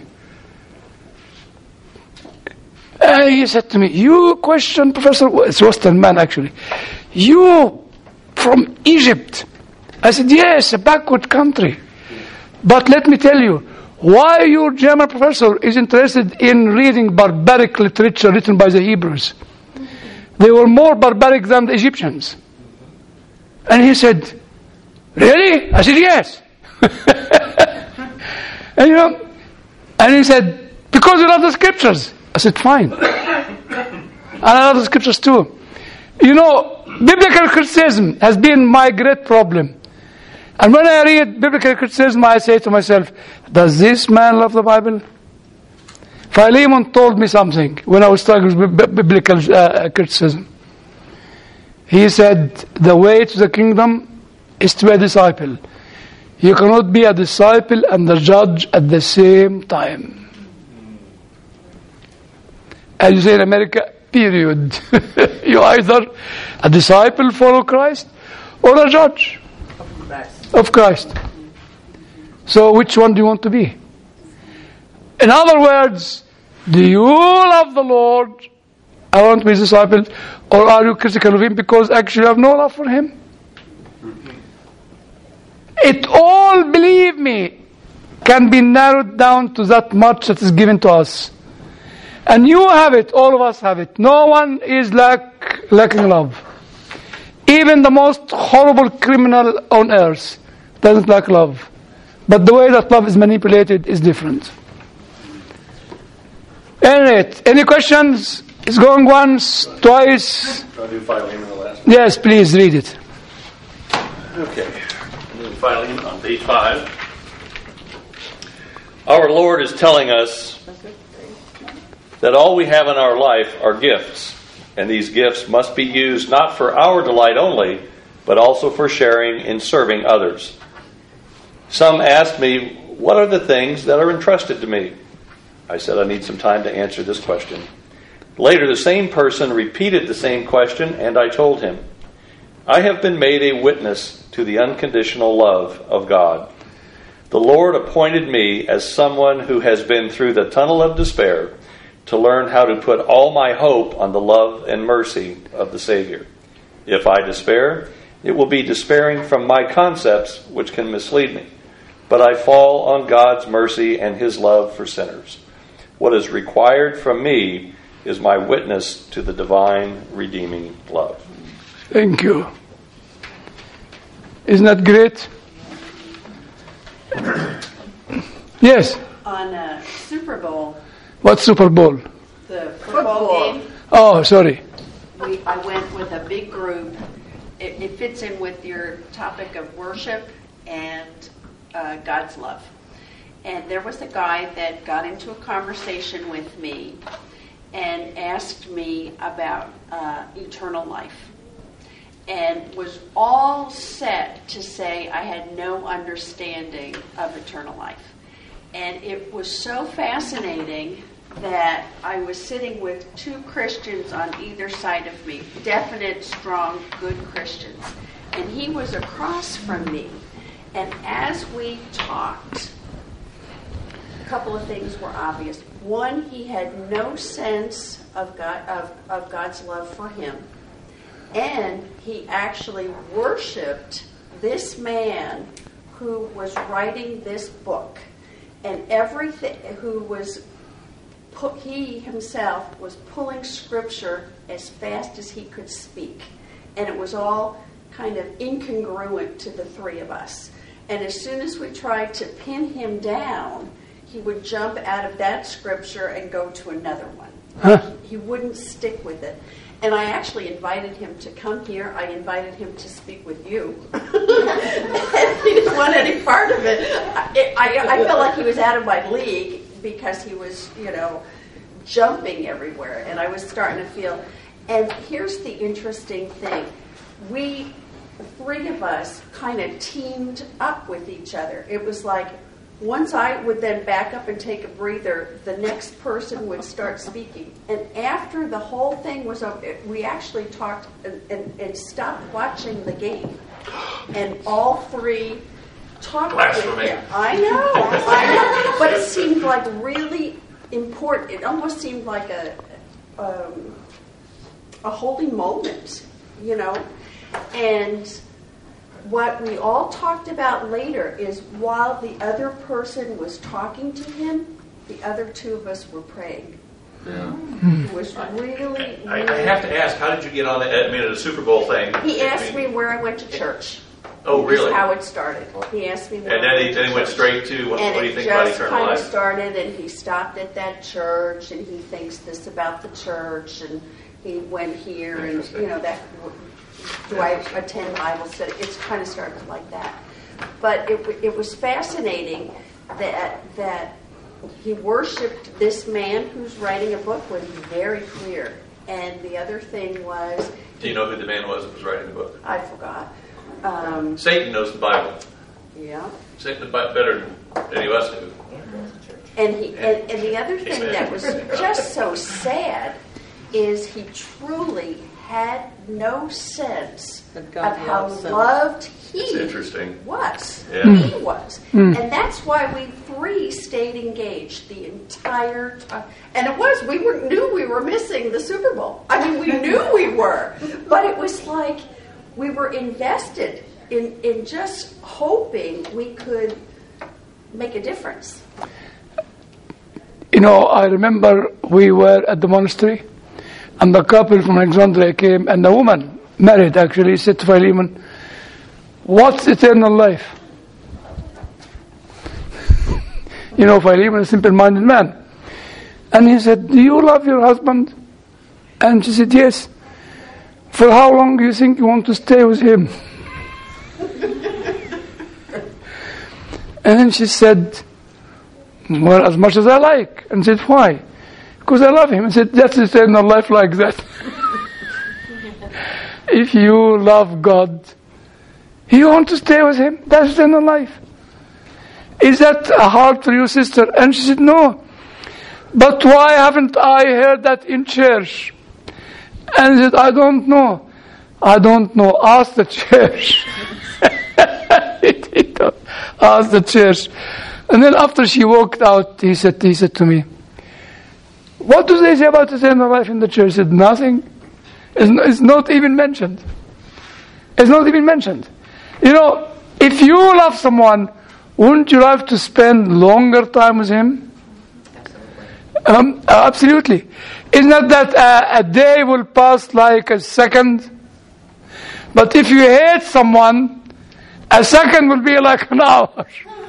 And he said to me, you question Professor, it's Western man actually, you from Egypt? I said, yes, a backward country. But let me tell you, why your German professor is interested in reading barbaric literature written by the Hebrews? They were more barbaric than the Egyptians. And he said, really? I said, yes. and you know, and he said, because you love the scriptures. I said, fine. And I love the scriptures too. You know, biblical criticism has been my great problem. And when I read biblical criticism, I say to myself, does this man love the Bible? Philemon told me something when I was struggling with b- biblical uh, criticism. He said, the way to the kingdom is to be a disciple. You cannot be a disciple and the judge at the same time. as you say in America, period. You either a disciple, follow Christ, or a judge of Christ. So which one do you want to be? In other words, do you love the Lord? I want to be a disciple. Or are you critical of Him because actually you have no love for Him? It all, believe me, can be narrowed down to that much that is given to us. And you have it, all of us have it. No one is lack, lacking love. Even the most horrible criminal on earth doesn't lack love. But the way that love is manipulated is different. Anyway, any questions? It's going once, twice. I'll do Philemon the last one. Yes, please read it. Okay. Philemon on page five. Our Lord is telling us that all we have in our life are gifts, and these gifts must be used not for our delight only, but also for sharing and serving others. Some asked me, what are the things that are entrusted to me? I said I need some time to answer this question. Later, the same person repeated the same question, and I told him, I have been made a witness to the unconditional love of God. The Lord appointed me as someone who has been through the tunnel of despair to learn how to put all my hope on the love and mercy of the Savior. If I despair, it will be despairing from my concepts, which can mislead me. But I fall on God's mercy and His love for sinners. What is required from me is my witness to the divine redeeming love. Thank you. Isn't that great? Yes. On uh, Super Bowl. What Super Bowl? The football game. Oh, sorry. We, I went with a big group. It, it fits in with your topic of worship and uh, God's love. And there was a guy that got into a conversation with me and asked me about uh, eternal life. And was all set to say I had no understanding of eternal life. And it was so fascinating that I was sitting with two Christians on either side of me, definite, strong, good Christians. And he was across from me. And as we talked, a couple of things were obvious. One, he had no sense of God, of, of God's love for him. And he actually worshipped this man who was writing this book. And everything, who was, he himself was pulling scripture as fast as he could speak. And it was all kind of incongruent to the three of us. And as soon as we tried to pin him down, he would jump out of that scripture and go to another one. Huh. He wouldn't stick with it. And I actually invited him to come here. I invited him to speak with you. And he didn't want any part of it. I, I, I felt like he was out of my league because he was, you know, jumping everywhere. And I was starting to feel... And here's the interesting thing. We, three of us, kind of teamed up with each other. It was like... Once I would then back up and take a breather, the next person would start speaking. And after the whole thing was over, we actually talked and, and, and stopped watching the game. And all three talked with him. I know, I know. But it seemed like really important. It almost seemed like a um, a holy moment, you know. And what we all talked about later is while the other person was talking to him, the other two of us were praying. Yeah. It was really, really... I, I have to ask, how did you get on the, I mean, at a Super Bowl thing? He asked me where I went to church. Oh, really? That's how it started. He asked me where And then I he, went then to he went church. straight to, what, what do you think about eternal And it just kind of life? started, and he stopped at that church, and he thinks this about the church, and he went here, and, you know, that... Do I attend Bible study? It's kind of started like that. But it, it was fascinating that that he worshipped this man who's writing a book was very clear. And the other thing was... Do you know who the man was that was writing the book? I forgot. Um, Satan knows the Bible. Yeah. Satan knows better than any of us do. And he and, and the other thing that was just so sad is he truly had no sense That God of how loves them. loved he It's interesting. was. Yeah. He was. And that's why we three stayed engaged the entire time. And it was, we were knew we were missing the Super Bowl. I mean, we knew we were. But it was like we were invested in, in just hoping we could make a difference. You know, I remember we were at the monastery, and the couple from Alexandria came, and the woman, married actually, said to Philemon, "What's eternal life?" You know, Philemon is a simple-minded man. And he said, "Do you love your husband?" And she said, "Yes." "For how long do you think you want to stay with him?" And then she said, "Well, as much as I like." And said, "Why?" "Because I love him." And said, "That's eternal life like that." If you love God, you want to stay with him, that's eternal life. Is that hard for you, sister? And she said, "No. But why haven't I heard that in church?" And he said, "I don't know." "I don't know. Ask the church." Ask the church. And then after she walked out, he said, he said to me, "What do they say about eternal life in the church?" I said, "Nothing. It's, it's not even mentioned. It's not even mentioned." You know, if you love someone, wouldn't you like to spend longer time with him? Um, absolutely. Isn't it that uh, a day will pass like a second? But if you hate someone, a second will be like an hour.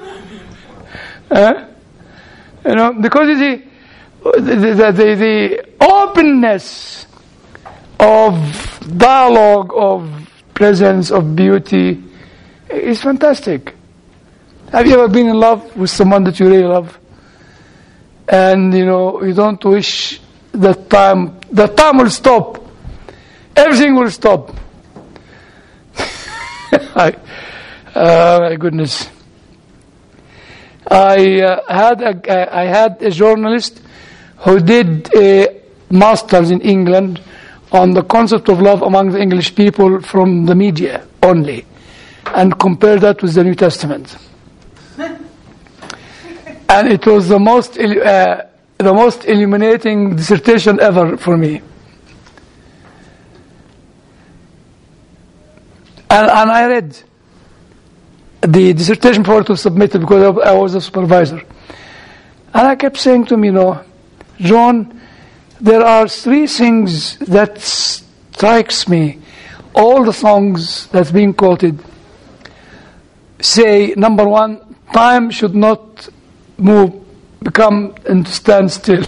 uh, you know, because you see, the, the, the, the openness of dialogue, of presence, of beauty is fantastic. Have you ever been in love with someone that you really love? And, you know, you don't wish that time, the time will stop. Everything will stop. I, uh, my goodness. I uh, had a, I had a journalist who did a master's in England on the concept of love among the English people from the media only, and compared that with the New Testament. And it was the most uh, the most illuminating dissertation ever for me. And, and I read the dissertation before it was submitted because I was a supervisor. And I kept saying to him, you know, "John, there are three things that strikes me. All the songs that's being quoted say, number one, time should not move, become and stand still.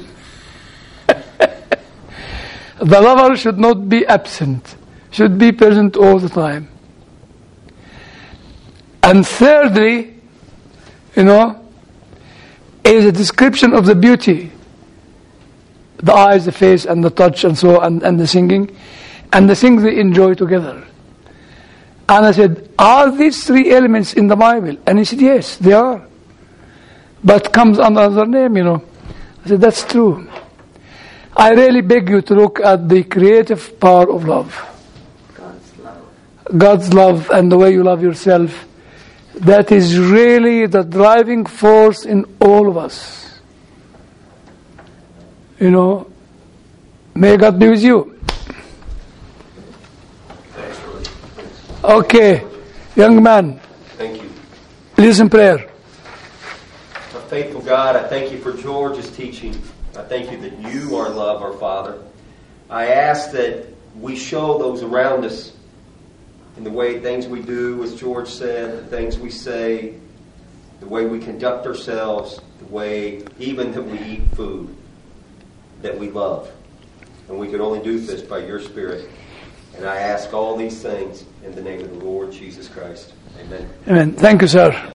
The lover should not be absent, should be present all the time. And thirdly, you know, is a description of the beauty, the eyes, the face, and the touch, and so on, and, and the singing, and the things they enjoy together." And I said, "Are these three elements in the Bible?" And he said, "Yes, they are. But comes under another name, you know." I said, "That's true." I really beg you to look at the creative power of love. God's love. God's love and the way you love yourself. That is really the driving force in all of us. You know, may God be with you. Thanks, Roy. Okay, young man, Thank you. listen prayer. Our faithful God, I thank you for George's teaching. I thank you that you are love, our Father. I ask that we show those around us in the way things we do, as George said, the things we say, the way we conduct ourselves, the way even that we eat food, that we love. And we can only do this by your Spirit. And I ask all these things in the name of the Lord Jesus Christ. Amen. Amen. Thank you, sir.